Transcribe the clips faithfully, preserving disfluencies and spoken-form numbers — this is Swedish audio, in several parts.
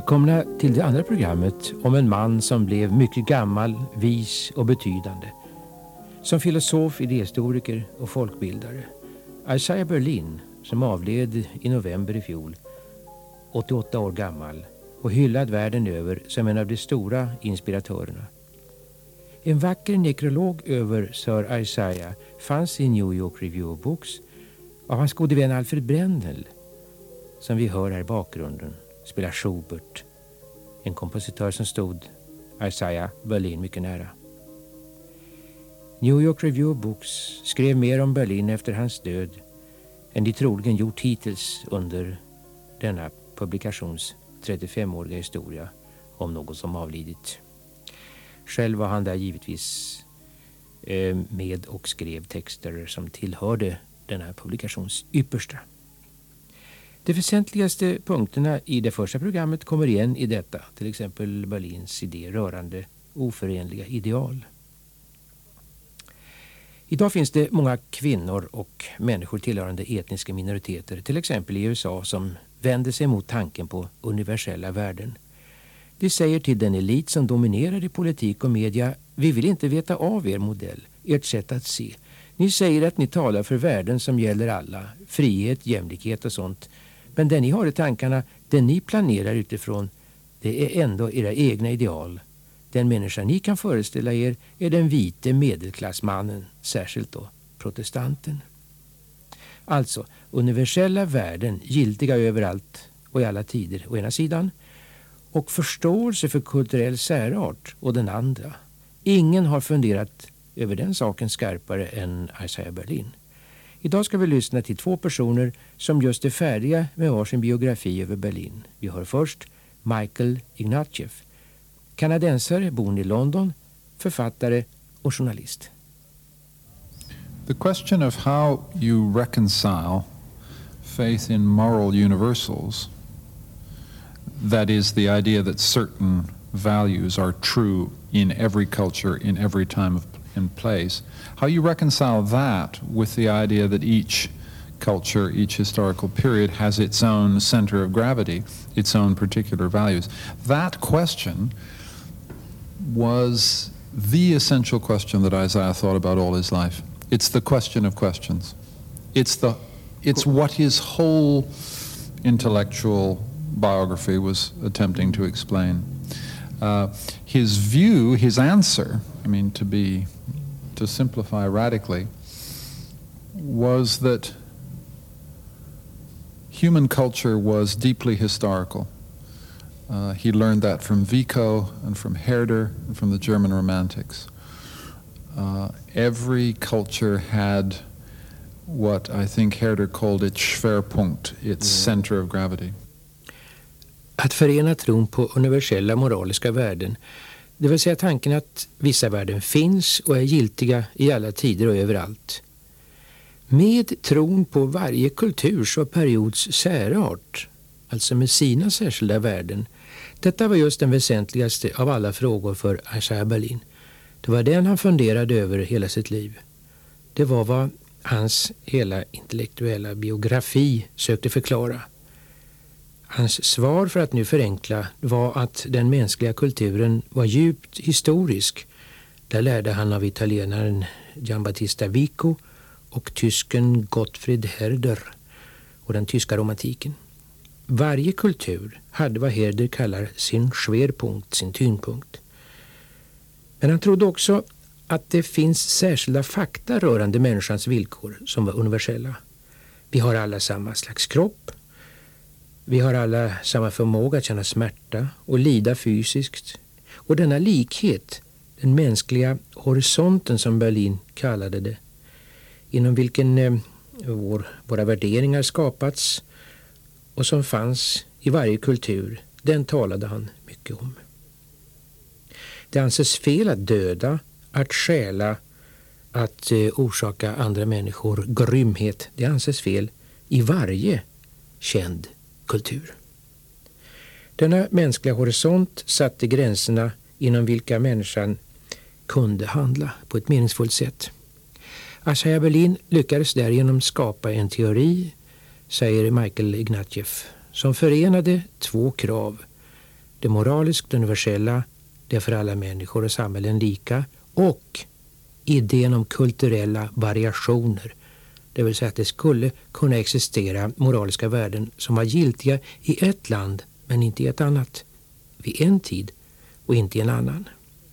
Välkomna till det andra programmet om en man som blev mycket gammal, vis och betydande. Som filosof, idéhistoriker och folkbildare. Isaiah Berlin, som avled i november i fjol, åttioåtta år gammal och hyllad världen över som en av de stora inspiratörerna. En vacker nekrolog över Sir Isaiah fanns i New York Review of Books av hans gode vän Alfred Brendel, som vi hör här i bakgrunden, spelar Schubert, en kompositör som stod Isaiah Berlin mycket nära. New York Review of Books skrev mer om Berlin efter hans död än de troligen gjort hittills under denna publikations trettiofemåriga historia om någon som avlidit. Själv var han där givetvis eh, med och skrev texter som tillhörde denna publikations yppersta. De väsentligaste punkterna i det första programmet kommer igen i detta, till exempel Berlins idé rörande oförenliga ideal. Idag finns det många kvinnor och människor tillhörande etniska minoriteter, till exempel i U S A, som vänder sig mot tanken på universella värden. Vi säger till den elit som dominerar i politik och media: vi vill inte veta av er modell, ert sätt att se. Ni säger att ni talar för värden som gäller alla, frihet, jämlikhet och sånt. Men det ni har i tankarna, det ni planerar utifrån, det är ändå era egna ideal. Den människa ni kan föreställa er är den vite medelklassmannen, särskilt då protestanten. Alltså, universella värden giltiga överallt och i alla tider å ena sidan, och förståelse för kulturell särart å den andra. Ingen har funderat över den saken skarpare än Isaiah Berlin. Idag ska vi lyssna till två personer som just är färdiga med varsin biografi över Berlin. Vi hör först Michael Ignatjeff, kanadensare, boende i London, författare och journalist. The question of how you reconcile faith in moral universals, that is the idea that certain values are true in every culture, in every time of, and place, how you reconcile that with the idea that each culture, each historical period has its own center of gravity, its own particular values. That question was the essential question that Isaiah thought about all his life. It's the question of questions. It's the it's what his whole intellectual biography was attempting to explain. Uh, his view, his answer, I mean, to be to simplify radically, was that human culture was deeply historical. Uh, he learned that from Vico and from Herder and from the German Romantics. Uh, every culture had what I think Herder called its Schwerpunkt, its center of gravity. Att förena tron på universella moraliska värden, det vill säga tanken att vissa värden finns och är giltiga i alla tider och överallt, med tron på varje kulturs och periods särart, alltså med sina särskilda värden. Detta var just den väsentligaste av alla frågor för Isaiah Berlin. Det var den han funderade över hela sitt liv. Det var vad hans hela intellektuella biografi sökte förklara. Hans svar, för att nu förenkla, var att den mänskliga kulturen var djupt historisk. Där lärde han av italienaren Giambattista Vico och tysken Gottfried Herder och den tyska romantiken. Varje kultur hade vad Herder kallar sin Schwerpunkt, sin tyngdpunkt. Men han trodde också att det finns särskilda fakta rörande människans villkor som var universella. Vi har alla samma slags kropp. Vi har alla samma förmåga att känna smärta och lida fysiskt. Och denna likhet, den mänskliga horisonten som Berlin kallade det, inom vilken eh, vår, våra värderingar skapats och som fanns i varje kultur, den talade han mycket om. Det anses fel att döda, att stjäla, att eh, orsaka andra människor grymhet. Det anses fel i varje känd kultur. Denna mänskliga horisont satte gränserna inom vilka människan kunde handla på ett meningsfullt sätt. Isaiah Berlin lyckades därigenom skapa en teori, säger Michael Ignatjeff, som förenade två krav. det moraliskt universella, det är för alla människor och samhällen lika, och idén om kulturella variationer, det vill säga att det skulle kunna existera moraliska värden som var giltiga i ett land men inte i ett annat, vid en tid och inte i en annan.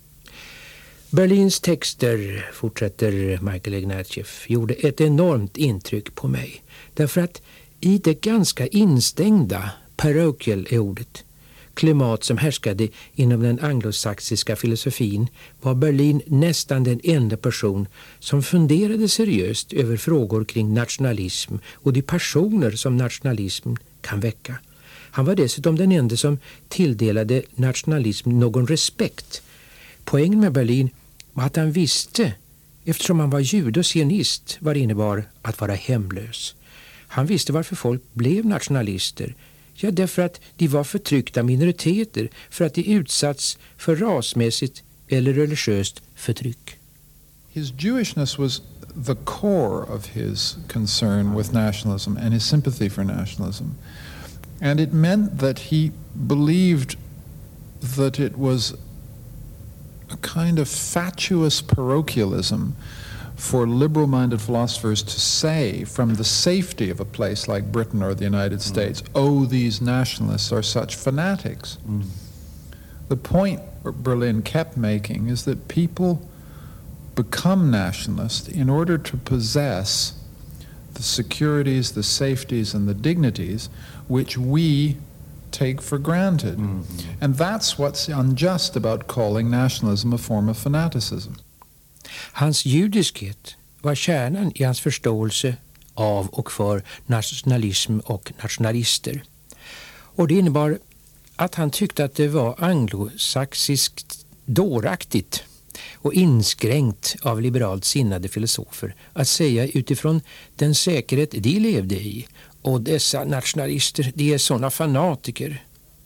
Berlins texter, fortsätter Michael Ignatieff, gjorde ett enormt intryck på mig. Därför att i det ganska instängda, parochial är ordet, klimat som härskade inom den anglosaxiska filosofin var Berlin nästan den enda person som funderade seriöst över frågor kring nationalism och de passioner som nationalism kan väcka. Han var dessutom den enda som tilldelade nationalism någon respekt. Poängen med Berlin var att han visste, eftersom han var jude och sionist, vad det innebar att vara hemlös. Han visste varför folk blev nationalister. Ja, därför att de var förtryckta minoriteter, för att de utsatts för rasmässigt eller religiöst förtryck. His Jewishness was the core of his concern with nationalism and his sympathy for nationalism. And it meant that he believed that it was a kind of fatuous parochialism for liberal-minded philosophers to say from the safety of a place like Britain or the United States, mm. oh, these nationalists are such fanatics. Mm. The point Berlin kept making is that people become nationalists in order to possess the securities, the safeties, and the dignities which we take for granted. Mm. And that's what's unjust about calling nationalism a form of fanaticism. Hans judiskhet var kärnan i hans förståelse av och för nationalism och nationalister. Och det innebar att han tyckte att det var anglosaxiskt dåraktigt och inskränkt av liberalt sinnade filosofer att säga utifrån den säkerhet de levde i, och dessa nationalister, de är sådana fanatiker.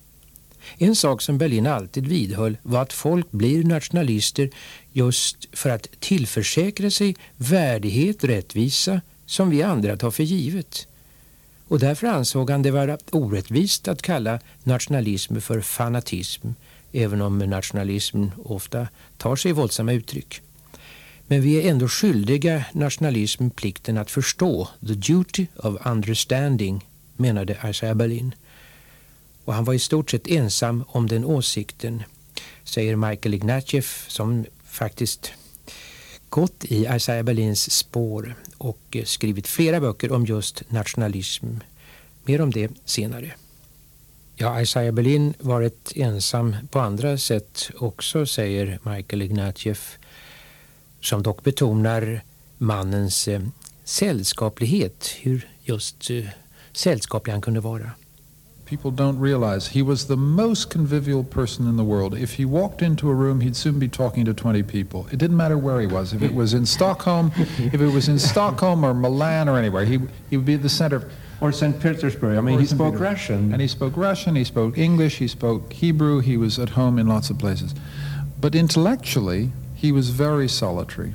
En sak som Berlin alltid vidhöll var att folk blir nationalister just för att tillförsäkra sig värdighet, rättvisa som vi andra tar för givet. Och därför ansåg han det vara orättvist att kalla nationalism för fanatism, även om nationalism ofta tar sig våldsamma uttryck. Men vi är ändå skyldiga nationalism plikten att förstå, the duty of understanding, menade Isaiah Berlin. Och han var i stort sett ensam om den åsikten, säger Michael Ignatieff, som faktiskt gått i Isaiah Berlins spår och skrivit flera böcker om just nationalism. Mer om det senare. Ja, Isaiah Berlin var ett ensam på andra sätt också, säger Michael Ignatieff, som dock betonar mannens eh, sällskaplighet, hur just eh, sällskaplig han kunde vara. People don't realize he was the most convivial person in the world. If he walked into a room, he'd soon be talking to twenty people. It didn't matter where he was. If it was in Stockholm, if it was in Stockholm or Milan or anywhere, he he would be at the center of... Or Saint Petersburg. I mean, he spoke Russian. And he spoke Russian, he spoke English, he spoke Hebrew, he was at home in lots of places. But intellectually, he was very solitary.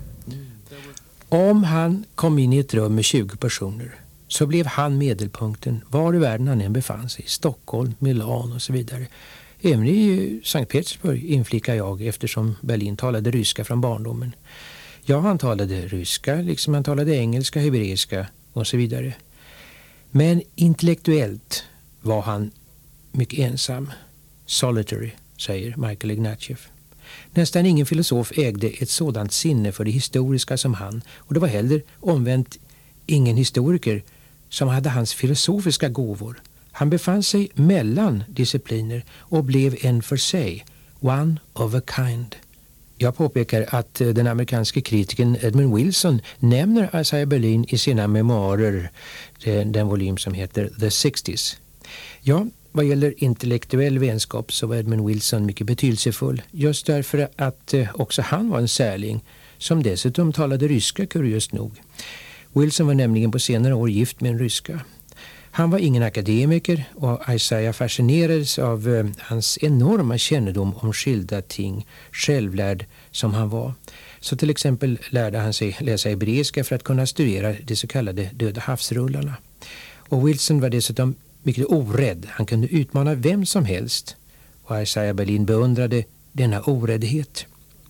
Om han kom in i ett rum med tjugo personer så blev han medelpunkten var i världen han än befann sig. Stockholm, Milan och så vidare. Även i Sankt Petersburg inflikar jag, eftersom Berlin talade ryska från barndomen. Ja, han talade ryska liksom han talade engelska, hebreiska och så vidare. Men intellektuellt var han mycket ensam. Solitary, säger Michael Ignatieff. Nästan ingen filosof ägde ett sådant sinne för det historiska som han, och det var heller omvänt ingen historiker som hade hans filosofiska gåvor. Han befann sig mellan discipliner och blev en för sig, one of a kind. Jag påpekar att den amerikanske kritikern Edmund Wilson nämner Isaiah Berlin i sina memoarer, den, den volym som heter The sexties. Ja, vad gäller intellektuell vänskap så var Edmund Wilson mycket betydelsefull, just därför att eh, också han var en särling som dessutom talade ryska, kuriöst nog. Wilson var nämligen på senare år gift med en ryska. Han var ingen akademiker och Isaiah fascinerades av eh, hans enorma kännedom om skilda ting, självlärd som han var. Så till exempel lärde han sig läsa hebreiska för att kunna studera de så kallade döda havsrullarna. Och Wilson var dessutom mycket orädd. Han kunde utmana vem som helst och Isaiah Berlin beundrade denna oräddhet.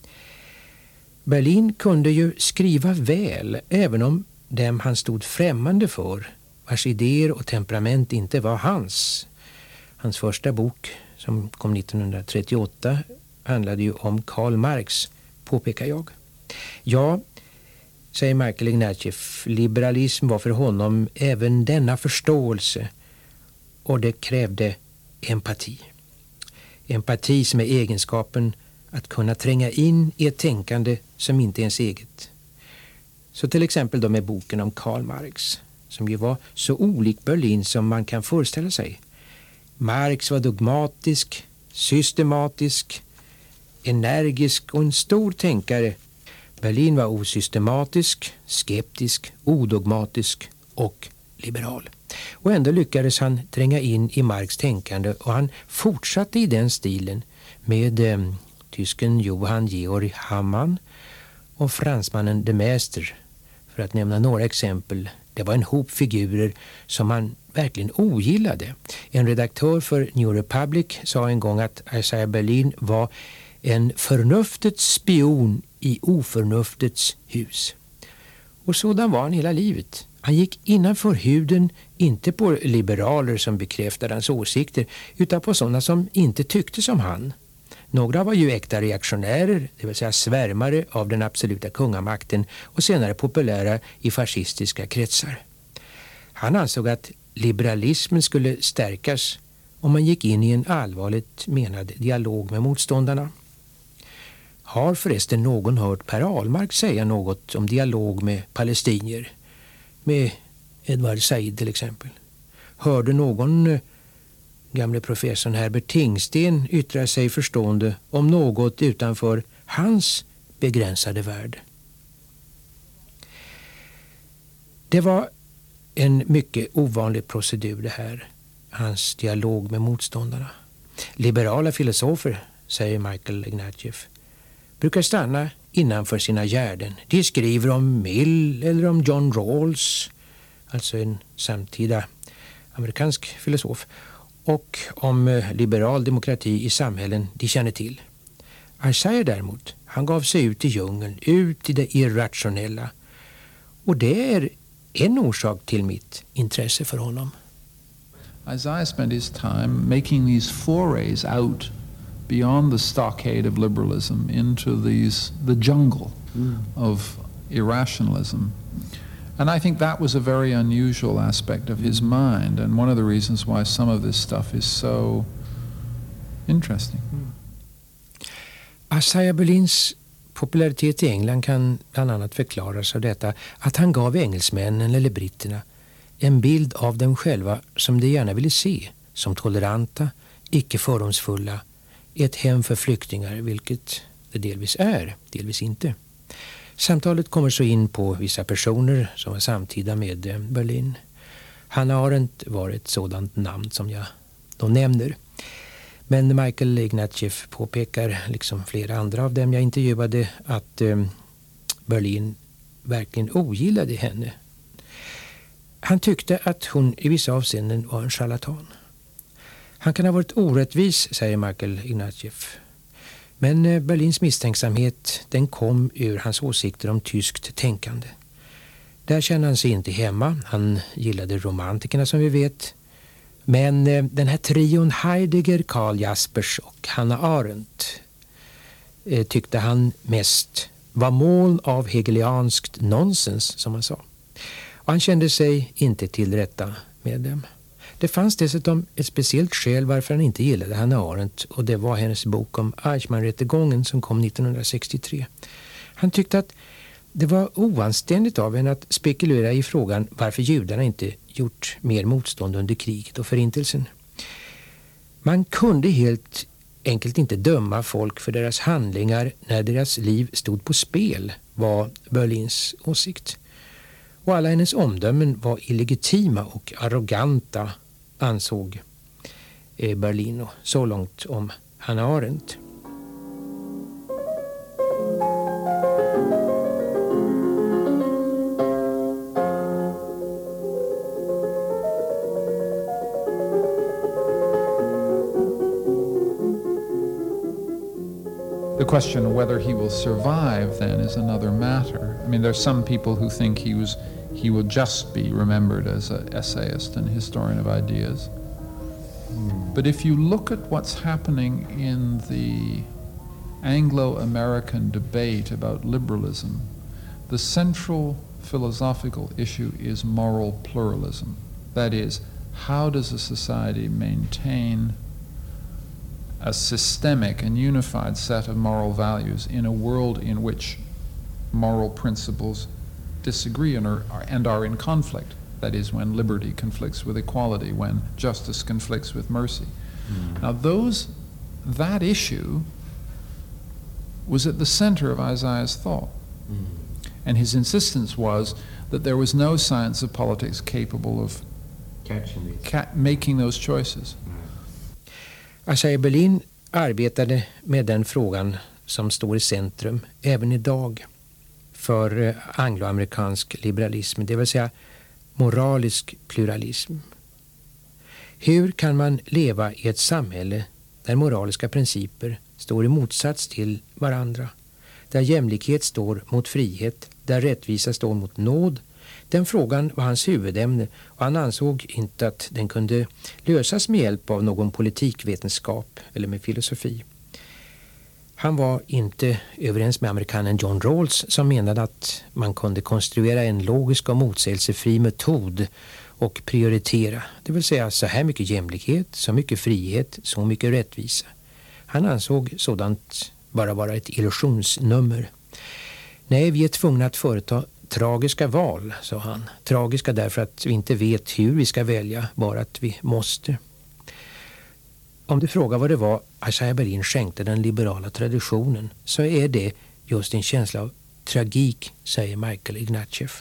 Berlin kunde ju skriva väl även om dem han stod främmande för, vars idéer och temperament inte var hans. Hans första bok, som kom nittonhundratrettioåtta, handlade ju om Karl Marx, påpekar jag. Ja, säger Michael Ignatjeff, liberalism var för honom även denna förståelse, och det krävde empati. Empati som är egenskapen att kunna tränga in i ett tänkande som inte är ens eget. Så till exempel då med boken om Karl Marx, som ju var så olik Berlin som man kan föreställa sig. Marx var dogmatisk, systematisk, energisk och en stor tänkare. Berlin var osystematisk, skeptisk, odogmatisk och liberal. Och ändå lyckades han tränga in i Marx tänkande, och han fortsatte i den stilen med eh, tysken Johann Georg Hamann och fransmannen de Maistre, för att nämna några exempel. Det var en hop figurer som han verkligen ogillade. En redaktör för New Republic sa en gång att Isaiah Berlin var en förnuftets spion i oförnuftets hus. Och sådan var han hela livet. Han gick innanför huden, inte på liberaler som bekräftade hans åsikter, utan på sådana som inte tyckte som han. Några var ju äkta reaktionärer, det vill säga svärmare av den absoluta kungamakten, och senare populära i fascistiska kretsar. Han ansåg att liberalismen skulle stärkas om man gick in i en allvarligt menad dialog med motståndarna. Har förresten någon hört Per Ahlmark säga något om dialog med palestinier? Med Edward Said till exempel. Hörde någon eh, gamle professorn Herbert Tingsten yttra sig förstående om något utanför hans begränsade värld? Det var en mycket ovanlig procedur det här, hans dialog med motståndarna. Liberala filosofer, säger Michael Ignatjeff, brukar stanna innanför sina gärden. De skriver om Mill eller om John Rawls, alltså en samtida amerikansk filosof, och om liberal demokrati i samhällen de känner till. Isaiah däremot, han gav sig ut i djungeln, ut i det irrationella. Och det är en orsak till mitt intresse för honom. Isaiah spent his time making these forays out beyond the stockade of liberalism into these the jungle mm. of irrationalism. And I think that was a very unusual aspect of his mind, and one of the reasons why some of this stuff is so interesting. Mm. Isaiah Berlins popularitet i England kan bland annat förklaras av detta att han gav engelsmännen eller britterna en bild av dem själva som de gärna ville se, som toleranta, icke fördomsfulla, ett hem för flyktingar, vilket det delvis är, delvis inte. Samtalet kommer så in på vissa personer som var samtida med Berlin. Hannah Arendt var ett sådant namn som jag då nämner. Men Michael Ignatjeff påpekar, liksom flera andra av dem jag intervjuade, att eh, Berlin verkligen ogillade henne. Han tyckte att hon i vissa avseenden var en charlatan. Han kan ha varit orättvis, säger Michael Ignatjeff. Men eh, Berlins misstänksamhet, den kom ur hans åsikter om tyskt tänkande. Där kände han sig inte hemma. Han gillade romantikerna som vi vet. Men eh, den här trion Heidegger, Karl Jaspers och Hannah Arendt eh, tyckte han mest var moln av hegelianskt nonsens, som han sa. Och han kände sig inte tillrätta med dem. Det fanns dessutom ett speciellt skäl varför han inte gillade Hannah Arendt, och det var hennes bok om Eichmann-rättegången som kom nittonhundrasextiotre. Han tyckte att det var oanständigt av henne att spekulera i frågan varför judarna inte gjort mer motstånd under kriget och förintelsen. Man kunde helt enkelt inte döma folk för deras handlingar när deras liv stod på spel, var Berlins åsikt. Och alla hennes omdömen var illegitima och arroganta, ansåg Berlin, och så långt om Hannah Arendt. The question of whether he will survive then is another matter. I mean, there's some people who think he was he will just be remembered as an essayist and historian of ideas. Mm. But if you look at what's happening in the Anglo-American debate about liberalism, the central philosophical issue is moral pluralism. That is, how does a society maintain a systemic and unified set of moral values in a world in which moral principles disagree and are, and are in conflict? That is, when liberty conflicts with equality, when justice conflicts with mercy. Mm. Now, those, that issue was at the center of Isaiah's thought. Mm. And his insistence was that there was no science of politics capable of ca- making those choices. Mm. Isaiah Berlin arbetade med den frågan som står i centrum även idag för angloamerikansk liberalism, det vill säga moralisk pluralism. Hur kan man leva i ett samhälle där moraliska principer står i motsats till varandra? Där jämlikhet står mot frihet, där rättvisa står mot nåd. Den frågan var hans huvudämne och han ansåg inte att den kunde lösas med hjälp av någon politikvetenskap eller med filosofi. Han var inte överens med amerikanen John Rawls som menade att man kunde konstruera en logisk och motsägelsefri metod och prioritera. Det vill säga så här mycket jämlikhet, så mycket frihet, så mycket rättvisa. Han ansåg sådant bara vara ett illusionsnummer. Nej, vi är tvungna att företa tragiska val, sa han. Tragiska därför att vi inte vet hur vi ska välja, bara att vi måste. Om du frågar vad det var Isaiah Berlin skänkte den liberala traditionen, så är det just en känsla av tragik, säger Michael Ignatjeff.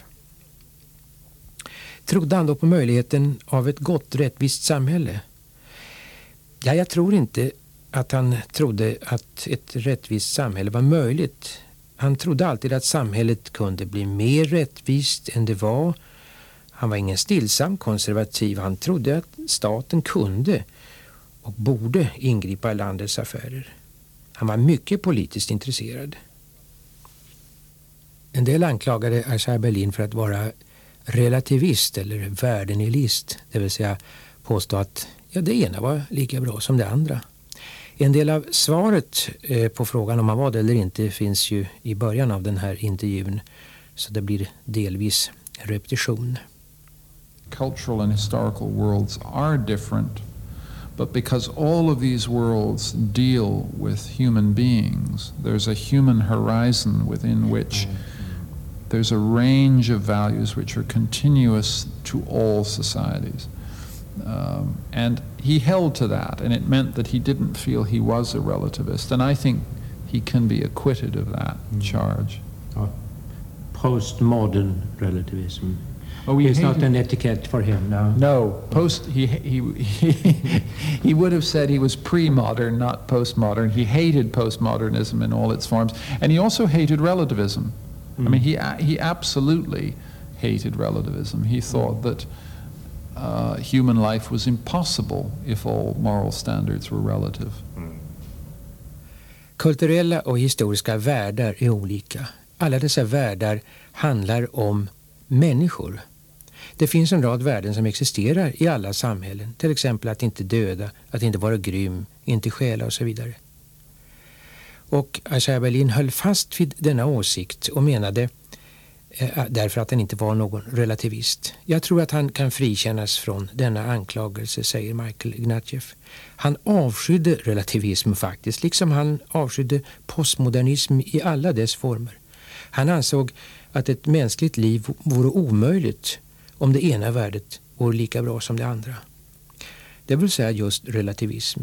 Trodde han då på möjligheten av ett gott, rättvist samhälle? Ja, jag tror inte att han trodde att ett rättvist samhälle var möjligt. Han trodde alltid att samhället kunde bli mer rättvist än det var. Han var ingen stillsam konservativ. Han trodde att staten kunde och borde ingripa i landets affärer. Han var mycket politiskt intresserad. En del anklagade Isaiah Berlin för att vara relativist eller värdenilist, det vill säga påstå att ja, det ena var lika bra som det andra. En del av svaret eh, på frågan om han var det eller inte finns ju i början av den här intervjun, så det blir delvis repetition. Cultural and historical worlds are different, but because all of these worlds deal with human beings, there's a human horizon within which there's a range of values which are continuous to all societies. Um, and he held to that, and it meant that he didn't feel he was a relativist, and I think he can be acquitted of that mm. charge. Oh. Postmodern relativism. Oh, it's not an etiquette for him now. No, post. He he he he would have said he was pre-modern, not postmodern. He hated postmodernism in all its forms, and he also hated relativism. Mm. I mean, he he absolutely hated relativism. He thought that Uh, human life was impossible if all moral standards were relative. Mm. Kulturella och historiska världar är olika. Alla dessa världar handlar om människor. Det finns en rad värden som existerar i alla samhällen. Till exempel att inte döda, att inte vara grym, inte stjäla och så vidare. Och Isaiah Berlin höll fast vid denna åsikt och menade därför att han inte var någon relativist. Jag tror att han kan frikännas från denna anklagelse, säger Michael Ignatjeff. Han avskydde relativism faktiskt, liksom han avskydde postmodernism i alla dess former. Han ansåg att ett mänskligt liv vore omöjligt om det ena värdet vore lika bra som det andra. Det vill säga just relativism.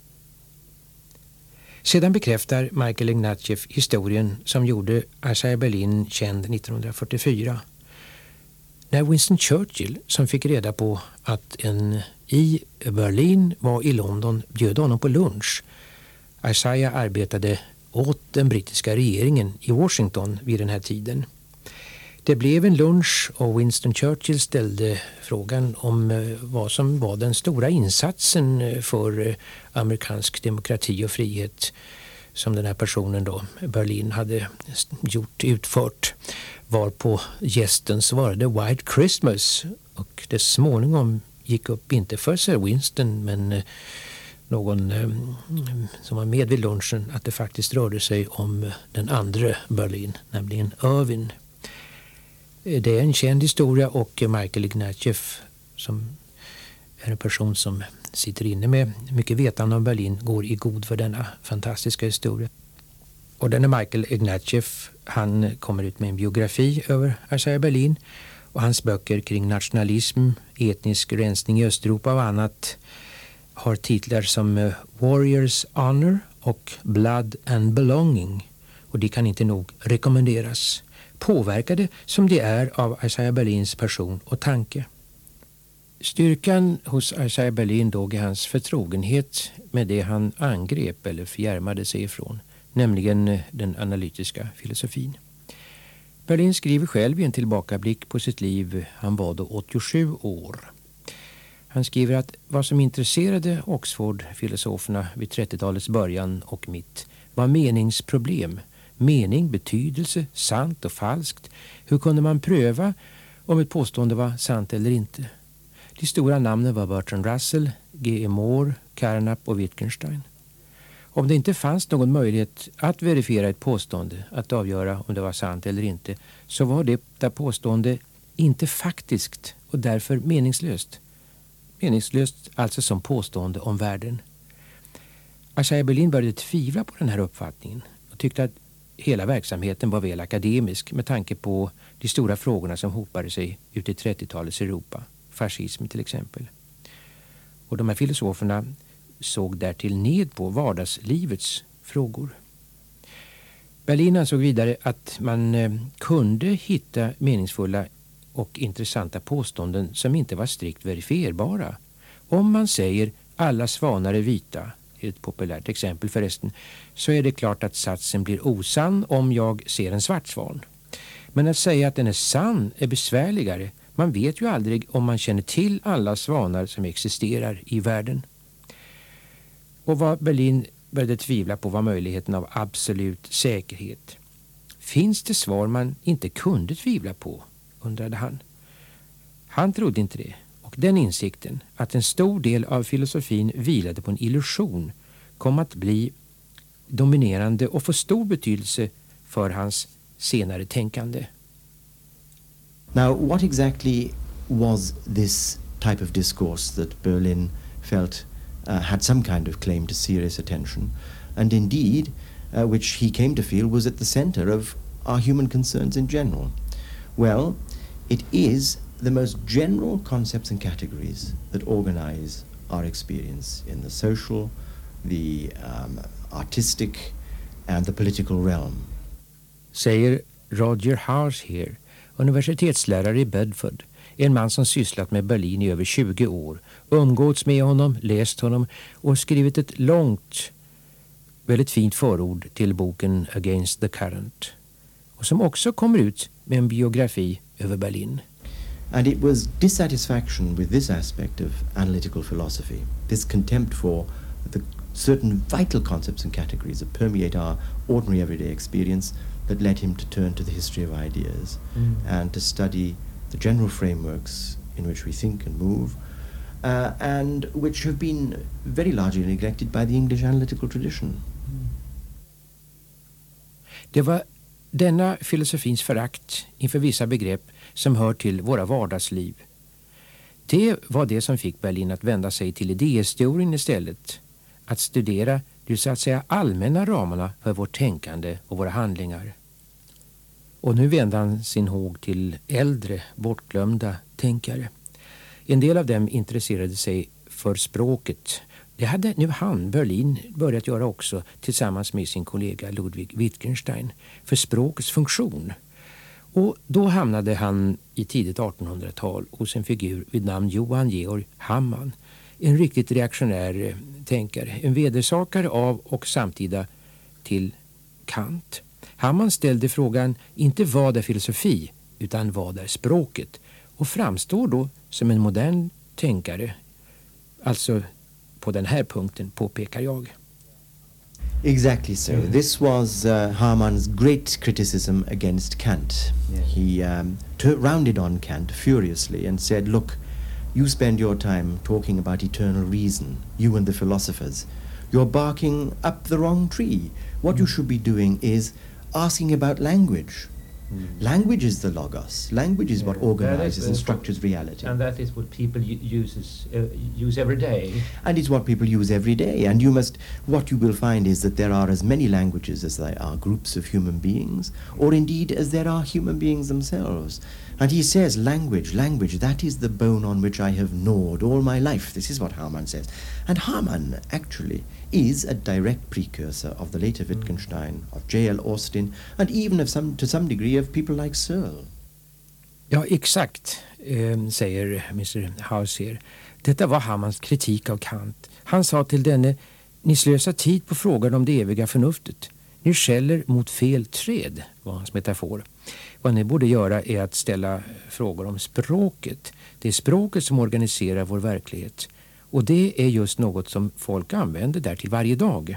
Sedan bekräftar Michael Ignatjeff historien som gjorde Isaiah Berlin känd nittonhundrafyrtiofyra. När Winston Churchill, som fick reda på att en i Berlin var i London, bjöd honom på lunch. Isaiah arbetade åt den brittiska regeringen i Washington vid den här tiden. Det blev en lunch och Winston Churchill ställde frågan om vad som var den stora insatsen för amerikansk demokrati och frihet som den här personen då, Berlin, hade gjort, utfört, var på gästen svarade White Christmas, och det småningom gick upp, inte för Sir Winston men någon eh, som var med vid lunchen, att det faktiskt rörde sig om den andra Berlin, nämligen Irving. Det är en känd historia, och Michael Ignatjeff, som är en person som sitter inne med mycket vetande om Berlin, går i god för denna fantastiska historia. Och den är Michael Ignatjeff, han kommer ut med en biografi över Isaiah Berlin, och hans böcker kring nationalism, etnisk rensning i Östeuropa och annat har titlar som Warriors Honor och Blood and Belonging, och det kan inte nog rekommenderas. Påverkade som det är av Isaiah Berlins person och tanke. Styrkan hos Isaiah Berlin låg i hans förtrogenhet med det han angrep eller fjärmade sig ifrån, nämligen den analytiska filosofin. Berlin skriver själv i en tillbakablick på sitt liv, han var då åttiosju år. Han skriver att vad som intresserade Oxford-filosoferna vid trettiotalets början och mitt var meningsproblem. Mening, betydelse, sant och falskt. Hur kunde man pröva om ett påstående var sant eller inte? De stora namnen var Bertrand Russell, G E Moore, Carnap och Wittgenstein. Om det inte fanns någon möjlighet att verifiera ett påstående, att avgöra om det var sant eller inte, så var detta påstående inte faktiskt och därför meningslöst. Meningslöst alltså som påstående om världen. Isaiah Berlin började tvivla på den här uppfattningen och tyckte att hela verksamheten var väl akademisk med tanke på de stora frågorna som hopade sig ut i trettiotalets Europa. Fascism till exempel. Och de här filosoferna såg därtill ned på vardagslivets frågor. Berlin ansåg vidare att man eh, kunde hitta meningsfulla och intressanta påståenden som inte var strikt verifierbara. Om man säger alla svanar är vita, ett populärt exempel förresten, så är det klart att satsen blir osann om jag ser en svart svan. Men att säga att den är sann är besvärligare. Man vet ju aldrig om man känner till alla svanar som existerar i världen. Och vad Berlin började tvivla på var möjligheten av absolut säkerhet. Finns det svar man inte kunde tvivla på, undrade han. Han trodde inte det, och den insikten att en stor del av filosofin vilade på en illusion kom att bli dominerande och få stor betydelse för hans senare tänkande. Now, what exactly was this type of discourse that Berlin felt uh, had some kind of claim to serious attention, and indeed, uh, which he came to feel was at the center of our human concerns in general? Well, it is the most general concepts and categories that organize our experience in the social, the um, artistic and the political realm. Säger Roger Harsher, universitetslärare i Bedford, en man som sysslat med Berlin i över tjugo år, umgåtts med honom, läst honom och skrivit ett långt, väldigt fint förord till boken Against the Current, och som också kommer ut med en biografi över Berlin. And it was dissatisfaction with this aspect of analytical philosophy, this contempt for the certain vital concepts and categories that permeate our ordinary everyday experience, that led him to turn to the history of ideas mm. and to study the general frameworks in which we think and move, uh, and which have been very largely neglected by the English analytical tradition. Mm. Det var denna filosofins förakt inför vissa begrepp som hör till våra vardagsliv. Det var det som fick Berlin att vända sig till idéhistorien istället, att studera de så att säga allmänna ramarna för vårt tänkande och våra handlingar. Och nu vände han sin håg till äldre, bortglömda tänkare. En del av dem intresserade sig för språket. Det hade nu han, Berlin, börjat göra också tillsammans med sin kollega Ludwig Wittgenstein, för språkets funktion. Och då hamnade han i tidigt artonhundratal hos en figur vid namn Johann Georg Hamann. En riktigt reaktionär tänkare, en vedersakare av och samtida till Kant. Hamann ställde frågan inte vad är filosofi utan vad är språket, och framstår då som en modern tänkare. Alltså på den här punkten, påpekar jag. Exactly so. Mm. This was uh, Haman's great criticism against Kant. Yes. He um, t- rounded on Kant furiously and said, look, you spend your time talking about eternal reason, you and the philosophers. You're barking up the wrong tree. What mm. you should be doing is asking about language. Mm. Language is the logos. Language is yeah. what organizes and structures reality. And that is what people uses, uh, use every day. And it's what people use every day. And you must, what you will find is that there are as many languages as there are groups of human beings, or indeed as there are human beings themselves. And he says, language, language, that is the bone on which I have gnawed all my life. This is what Hamann says. And Hamann actually is a direct precursor of the later Wittgenstein, of J L Austin, and even of some, to some degree of people like Searle. Ja, exakt, eh, säger mister Hauser. Detta var Hamanns kritik av Kant. Han sa till denne, ni slösar tid på frågan om det eviga förnuftet. Ni skäller mot fel träd, var hans metafor. Vad ni borde göra är att ställa frågor om språket. Det är språket som organiserar vår verklighet. Och det är just något som folk använder där till varje dag.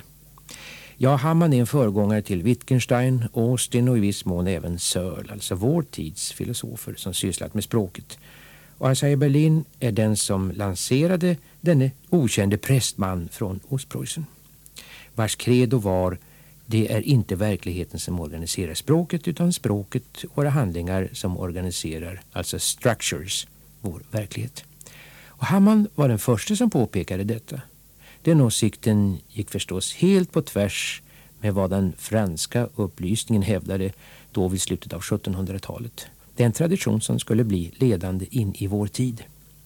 Ja, Hamann är en föregångare till Wittgenstein, Austin och i viss mån även Searle, alltså vår tids filosofer som sysslat med språket. Och Isaiah Berlin är den som lanserade denne okände prästman från Ostpreussen, vars credo var: det är inte verkligheten som organiserar språket utan språket och våra handlingar som organiserar, alltså structures, vår verklighet. Och Hamann var den första som påpekade detta. Den åsikten gick förstås helt på tvärs med vad den franska upplysningen hävdade då vid slutet av sjuttonhundratalet. Den tradition som skulle bli ledande in i vår tid.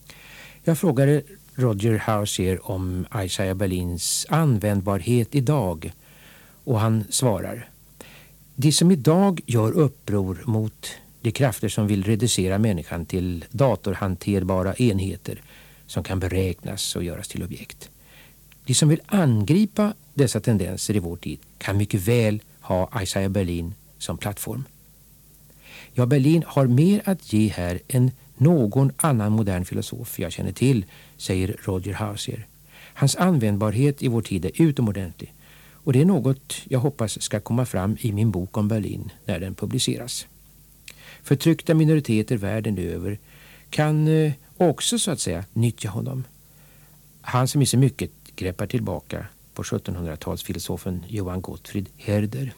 Jag frågade Roger Hauser om Isaiah Berlins användbarhet idag. Och han svarar: de som idag gör uppror mot de krafter som vill reducera människan till datorhanterbara enheter som kan beräknas och göras till objekt. De som vill angripa dessa tendenser i vår tid kan mycket väl ha Isaiah Berlin som plattform. Ja, Berlin har mer att ge här än någon annan modern filosof jag känner till, säger Roger Hauser. Hans användbarhet i vår tid är utomordentlig. Och det är något jag hoppas ska komma fram i min bok om Berlin när den publiceras. Förtryckta minoriteter världen över kan eh, också så att säga nyttja honom. Han som i så mycket greppar tillbaka på sjuttonhundratalsfilosofen Johann Gottfried Herder.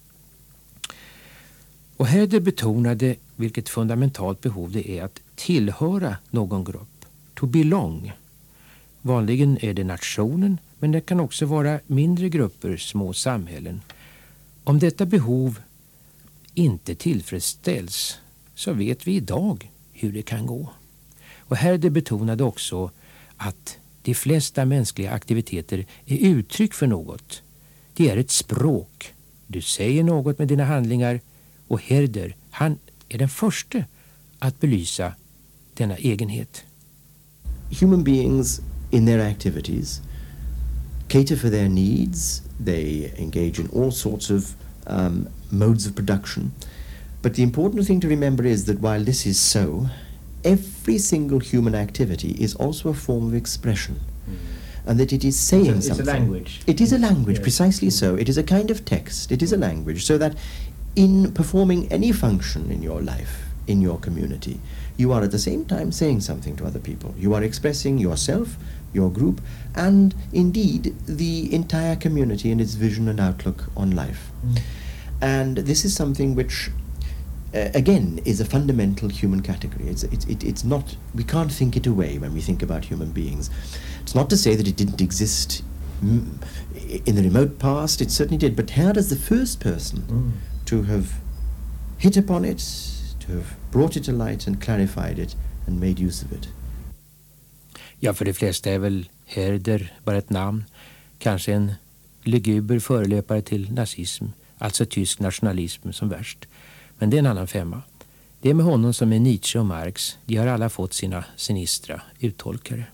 Och Herder betonade vilket fundamentalt behov det är att tillhöra någon grupp, to belong. Vanligen är det nationen, men det kan också vara mindre grupper, små samhällen. Om detta behov inte tillfredsställs så vet vi idag hur det kan gå. Och Herder betonade också att de flesta mänskliga aktiviteter är uttryck för något. Det är ett språk. Du säger något med dina handlingar, och Herder, han är den första att belysa denna egenhet. Human beings in their activities cater for their needs. They engage in all sorts of um, modes of production. But the important thing to remember is that while this is so, every single human activity is also a form of expression. Mm. And that it is saying it's a, something. It's a language. It is a language, yes. Precisely so. It is a kind of text. It is a language. So that in performing any function in your life, in your community, you are at the same time saying something to other people. You are expressing yourself, your group, and indeed the entire community in its vision and outlook on life. Mm. And this is something which, uh, again, is a fundamental human category. It's, it's, it, it's not, we can't think it away when we think about human beings. It's not to say that it didn't exist mm, in the remote past, it certainly did, but Herder is the first person mm. to have hit upon it, to have brought it to light and clarified it and made use of it. Ja, för de flesta är väl Herder bara ett namn. Kanske en luguber förelöpare till nazism, alltså tysk nationalism som värst. Men det är en annan femma. Det är med honom som med Nietzsche och Marx. De har alla fått sina sinistra uttolkare.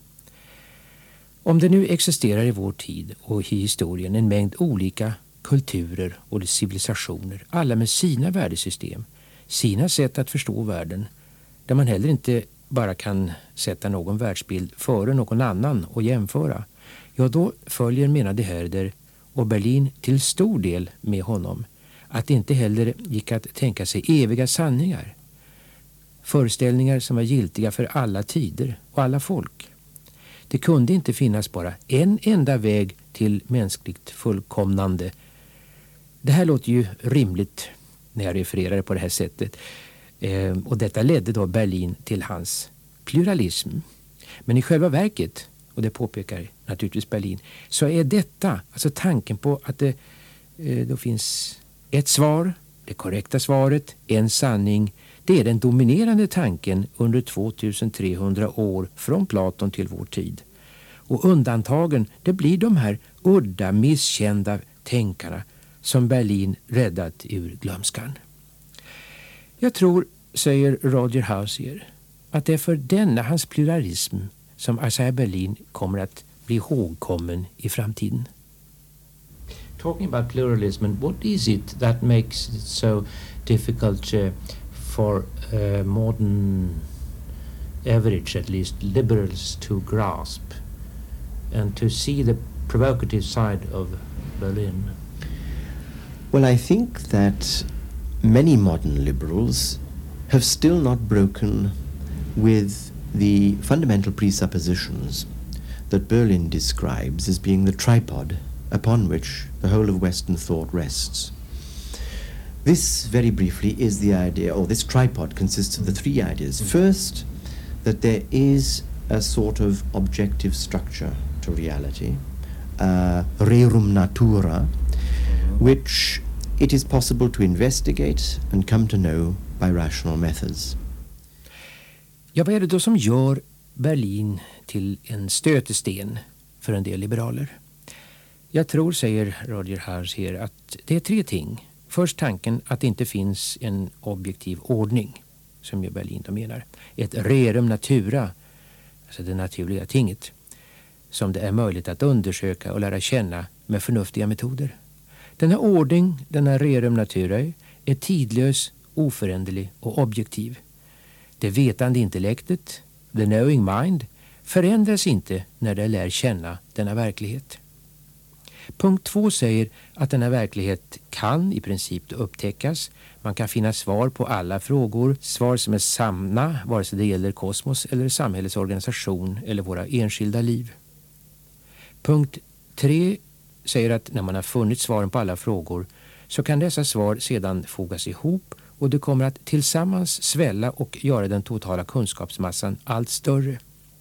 Om det nu existerar i vår tid och i historien en mängd olika kulturer och civilisationer, alla med sina värdesystem, sina sätt att förstå världen, där man heller inte bara kan sätta någon världsbild före någon annan och jämföra, ja då följer, menade Herder, och Berlin till stor del med honom, att det inte heller gick att tänka sig eviga sanningar. Föreställningar som var giltiga för alla tider och alla folk. Det kunde inte finnas bara en enda väg till mänskligt fullkomnande. Det här låter ju rimligt när jag refererar det på det här sättet. Eh, och detta ledde då Berlin till hans pluralism. Men i själva verket, och det påpekar naturligtvis Berlin, så är detta, alltså tanken på att det eh, då finns ett svar, det korrekta svaret, en sanning, det är den dominerande tanken under tvåtusentrehundra år från Platon till vår tid. Och undantagen, det blir de här udda, misskända tänkarna som Berlin räddat ur glömskan. Jag tror, säger Roger Housier, att det är för denna hans pluralism som Isaiah Berlin kommer att bli ihågkommen i framtiden. Talking about pluralism, what is it that makes it so difficult uh, for uh, modern average, at least liberals, to grasp and to see the provocative side of Berlin? Well, I think that many modern liberals have still not broken with the fundamental presuppositions that Berlin describes as being the tripod upon which the whole of Western thought rests. This, very briefly, is the idea, or this tripod consists of the three ideas. First, that there is a sort of objective structure to reality, uh, rerum natura, which it is possible to investigate and come to know by rational methods. Ja, vad är det då som gör Berlin till en stötesten för en del liberaler? Jag tror, säger Roger Housier, att det är tre ting. Först tanken att det inte finns en objektiv ordning, som ju Berlin då menar. Ett rerum natura, alltså det naturliga tinget, som det är möjligt att undersöka och lära känna med förnuftiga metoder. Denna ordning, denna rerum natura, är tidlös, oföränderlig och objektiv. Det vetande intellektet, the knowing mind, förändras inte när det lär känna denna verklighet. Punkt två säger att denna verklighet kan i princip upptäckas. Man kan finna svar på alla frågor, svar som är sanna, vare sig det gäller kosmos eller samhällets organisation eller våra enskilda liv. Punkt tre säger att när man har funnit svaren på alla frågor så kan dessa svar sedan fogas ihop och det kommer att tillsammans svälla och göra den totala kunskapsmassan allt större.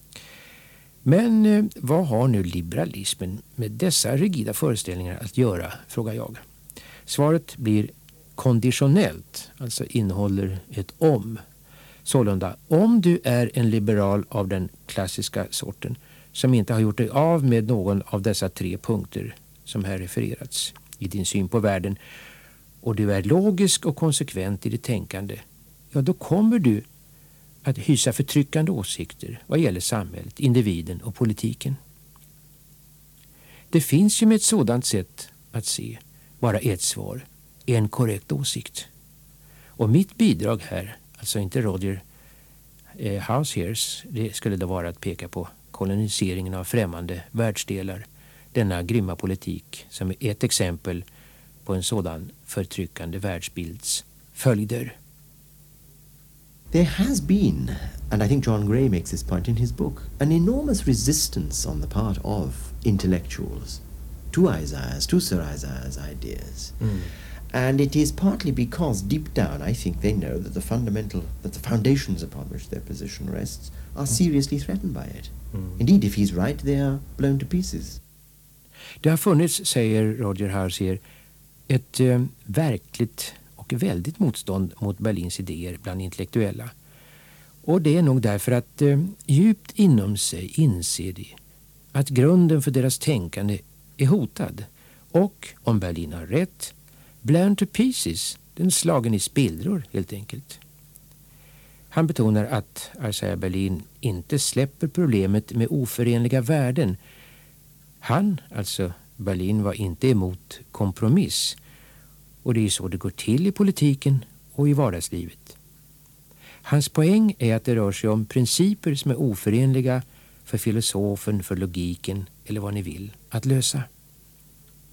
Men eh, vad har nu liberalismen med dessa rigida föreställningar att göra, frågar jag. Svaret blir konditionellt, alltså innehåller ett om. Sålunda, om du är en liberal av den klassiska sorten som inte har gjort dig av med någon av dessa tre punkter som här refererats i din syn på världen och du är logisk och konsekvent i ditt tänkande, ja då kommer du att hysa förtryckande åsikter vad gäller samhället, individen och politiken. Det finns ju med ett sådant sätt att se bara ett svar, en korrekt åsikt. Och mitt bidrag här, alltså inte Roger eh, Housier's, det skulle då vara att peka på koloniseringen av främmande världsdelar, denna grymma politik som är ett exempel på en sådan förtryckande världsbilds följder. There has been, and I think John Gray makes this point in his book, an enormous resistance on the part of intellectuals to Isaiah's, to Sir Isaiah's ideas. Mm. And it is partly because deep down I think they know that the fundamental, that the foundations upon which their position rests are seriously threatened by it. Mm. Indeed, if he's right, they are blown to pieces. Det har funnits, säger Roger Housier, ett eh, verkligt och väldigt motstånd mot Berlins idéer bland intellektuella. Och det är nog därför att eh, djupt inom sig inser de att grunden för deras tänkande är hotad. Och om Berlin har rätt, blown to pieces, den slagen i spillror helt enkelt. Han betonar att Isaiah Berlin inte släpper problemet med oförenliga värden. Han, alltså Berlin, var inte emot kompromiss. Och det är så det går till i politiken och i vardagslivet. Hans poäng är att det rör sig om principer som är oförenliga för filosofen, för logiken eller vad ni vill att lösa.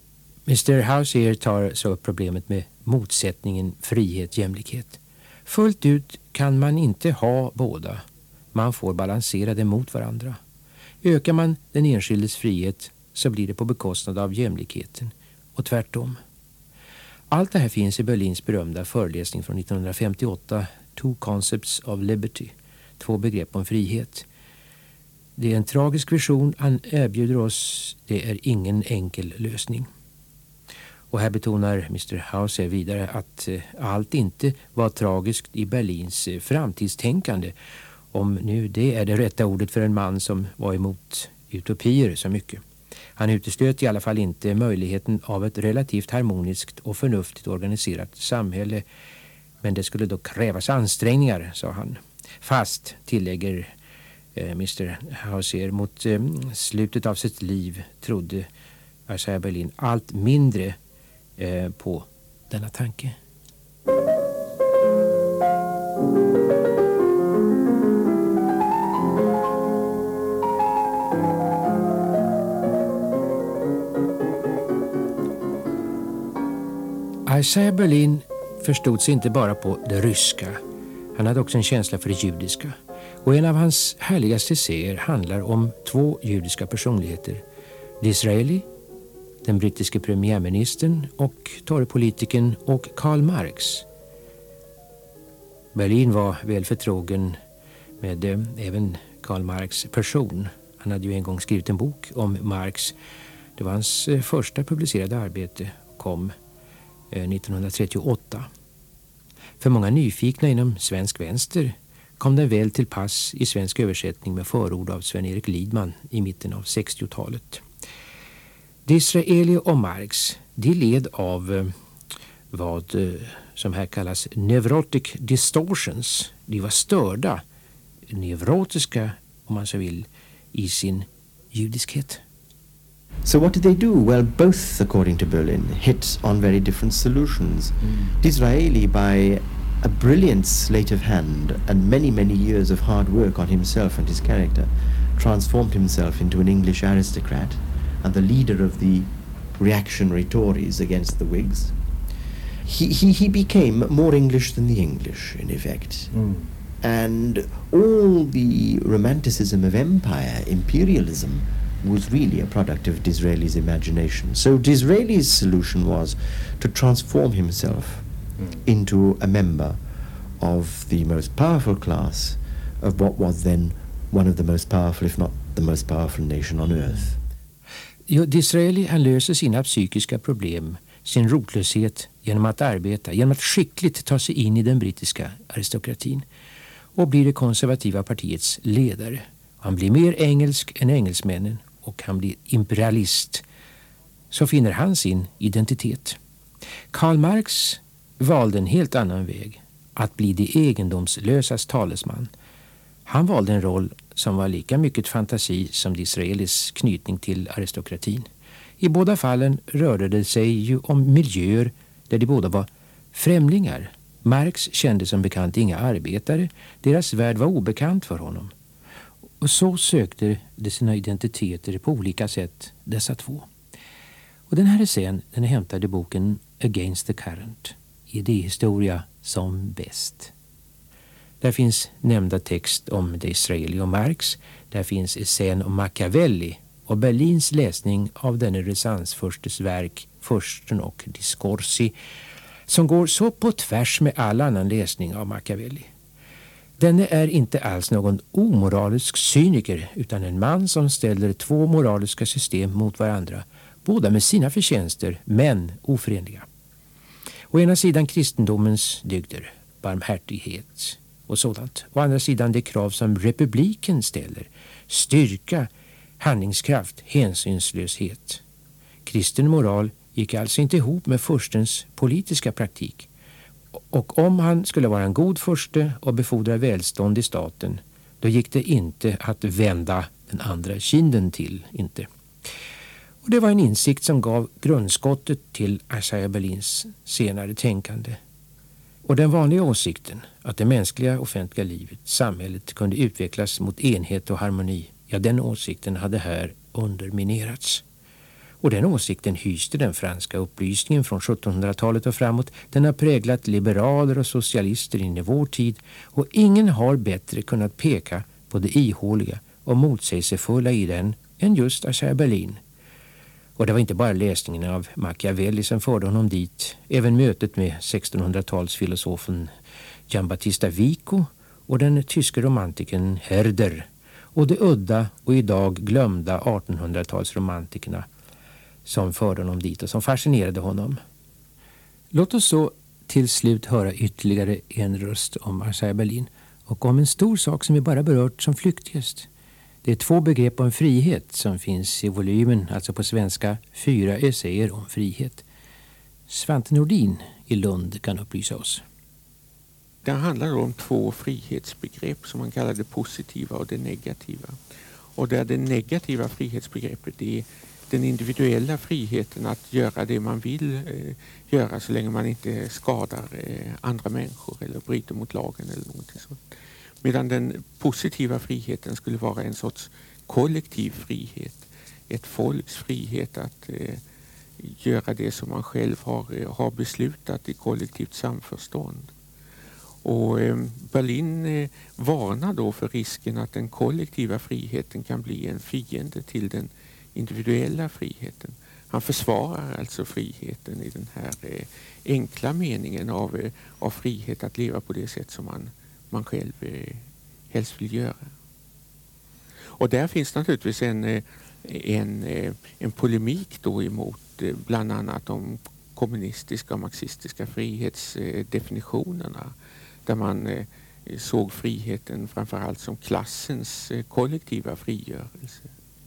mister Hauser tar så upp problemet med motsättningen frihet-jämlikhet. Fullt ut kan man inte ha båda. Man får balansera det mot varandra. Ökar man den enskildes frihet så blir det på bekostnad av jämlikheten och tvärtom. Allt det här finns i Berlins berömda föreläsning från nittonhundrafemtioåtta, Two Concepts of Liberty, två begrepp om frihet. Det är en tragisk vision han erbjuder oss, det är ingen enkel lösning. Och här betonar mister Hauser vidare att eh, allt inte var tragiskt i Berlins eh, framtidstänkande, om nu det är det rätta ordet för en man som var emot utopier så mycket. Han uteslöt i alla fall inte möjligheten av ett relativt harmoniskt och förnuftigt organiserat samhälle, men det skulle då krävas ansträngningar, sa han. Fast, tillägger eh, mister Hauser, mot eh, slutet av sitt liv trodde Isaiah Berlin allt mindre eh, på denna tanke. Isaiah Berlin förstod sig inte bara på det ryska. Han hade också en känsla för det judiska. Och en av hans härligaste essäer handlar om två judiska personligheter. Disraeli, den brittiske premiärministern och torgpolitikern, och Karl Marx. Berlin var väl förtrogen med eh, även Karl Marx person. Han hade ju en gång skrivit en bok om Marx. Det var hans eh, första publicerade arbete, kom nittonhundratrettioåtta. För många nyfikna inom svensk vänster kom den väl till pass i svensk översättning med förord av Sven-Erik Lidman i mitten av sextiotalet. Disraeli och Marx, de led av vad som här kallas neurotic distortions. De var störda, neurotiska om man så vill, i sin judiskhet. So what did they do? Well, both, according to Berlin, hit on very different solutions. Mm. Disraeli, by a brilliant sleight of hand and many, many years of hard work on himself and his character, transformed himself into an English aristocrat and the leader of the reactionary Tories against the Whigs. He, he, he became more English than the English, in effect. Mm. And all the romanticism of empire, imperialism, was really a product of Disraeli's imagination. So Disraeli's solution was to transform himself mm. into a member of the most powerful class of what was then one of the most powerful, if not the most powerful nation on earth. Jo, Disraeli, han löser sina psykiska problem, sin rotlöshet, genom att arbeta, genom att skickligt ta sig in i den brittiska aristokratin och blir det konservativa partiets ledare. Han blir mer engelsk än engelsmännen och han blir imperialist. Så finner han sin identitet. Karl Marx valde en helt annan väg, att bli det egendomslösas talesman. Han valde en roll som var lika mycket fantasi som Disraelis knytning till aristokratin. I båda fallen rörde det sig ju om miljöer där de båda var främlingar. Marx kände som bekant inga arbetare, deras värld var obekant för honom. Och så sökte de sina identiteter på olika sätt, dessa två. Och den här essän, den är hämtad i boken Against the Current, idéhistoria som bäst. Där finns nämnda text om Disraeli och Marx, där finns essän om Machiavelli och Berlins läsning av denne renässansfurstes verk Fursten och Discorsi, som går så på tvärs med all annan läsning av Machiavelli. Denne är inte alls någon omoralisk cyniker utan en man som ställer två moraliska system mot varandra, båda med sina förtjänster men oförenliga. Å ena sidan kristendomens dygder, barmhärtighet och sådant. Å andra sidan det krav som republiken ställer, styrka, handlingskraft, hänsynslöshet. Kristen moral gick alltså inte ihop med furstens politiska praktik. Och om han skulle vara en god furste och befordra välstånd i staten, då gick det inte att vända den andra kinden till, inte. Och det var en insikt som gav grundskottet till Isaiah Berlins senare tänkande. Och den vanliga åsikten att det mänskliga offentliga livet, samhället, kunde utvecklas mot enhet och harmoni, ja, den åsikten hade här underminerats. Och den åsikten hyste den franska upplysningen från sjuttonhundratalet och framåt. Den har präglat liberaler och socialister in i vår tid, och ingen har bättre kunnat peka på det ihåliga och motsägelsefulla i den än just Acer Berlin. Och det var inte bara läsningen av Machiavelli som förde honom dit. Även mötet med sextonhundratalsfilosofen Giambattista Vico och den tyske romantiken Herder och de udda och idag glömda artonhundratalsromantikerna som förde honom dit och som fascinerade honom. Låt oss så till slut höra ytterligare en röst om Acer Berlin och om en stor sak som vi bara berört som flyktigast. Det är två begrepp om frihet som finns i volymen, alltså på svenska fyra essäer om frihet. Svante Nordin i Lund kan upplysa oss. Det handlar om två frihetsbegrepp som man kallar det positiva och det negativa. Och där det negativa frihetsbegreppet är den individuella friheten att göra det man vill eh, göra så länge man inte skadar eh, andra människor eller bryter mot lagen eller någonting sånt. Medan den positiva friheten skulle vara en sorts kollektiv frihet. Ett folks frihet att eh, göra det som man själv har, eh, har beslutat i kollektivt samförstånd. Och eh, Berlin eh, varnar då för risken att den kollektiva friheten kan bli en fiende till den individuella friheten. Han försvarar alltså friheten i den här eh, enkla meningen av, eh, av frihet att leva på det sätt som man, man själv eh, helst vill göra. Och där finns naturligtvis en, eh, en, eh, en polemik då emot eh, bland annat de kommunistiska och marxistiska frihetsdefinitionerna eh, där man eh, såg friheten framförallt som klassens eh, kollektiva frigörelse.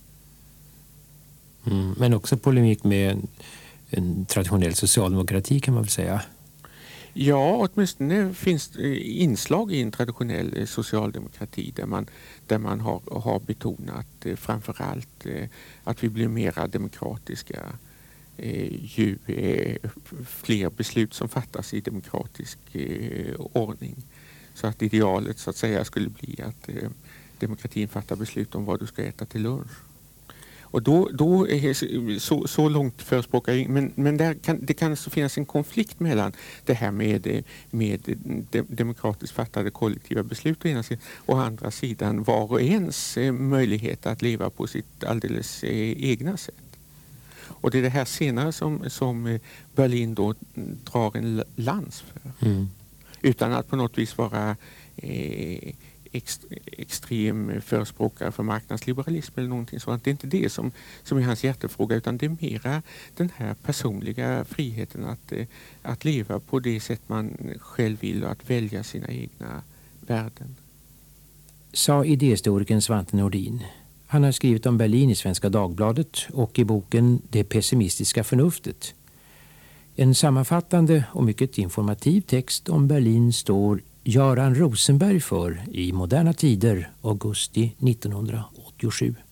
Mm, men också polemik med en, en traditionell socialdemokrati kan man väl säga. Ja, åtminstone finns det inslag i en traditionell socialdemokrati där man, där man har, har betonat eh, framförallt eh, att vi blir mera demokratiska eh, ju eh, fler beslut som fattas i demokratisk eh, ordning. Så att idealet så att säga skulle bli att eh, demokratin fattar beslut om vad du ska äta till lunch. Och då, då är så, så långt förespråkar jag, men, men där kan, det kan så finnas en konflikt mellan det här med, med de, demokratiskt fattade kollektiva beslut å ena sidan och å andra sidan var och ens möjlighet att leva på sitt alldeles egna sätt. Och det är det här senare som, som Berlin då drar en lans för. Mm. Utan att på något vis vara eh, extrem förespråkare för marknadsliberalism eller någonting sådant. Det är inte det som, som är hans hjärtefråga, utan det är mera den här personliga friheten att, att leva på det sätt man själv vill och att välja sina egna värden. Sa idéhistorikern Svante Nordin. Han har skrivit om Berlin i Svenska Dagbladet och i boken Det pessimistiska förnuftet. En sammanfattande och mycket informativ text om Berlin står Göran Rosenberg för i Moderna tider, augusti nittonhundraåttiosju.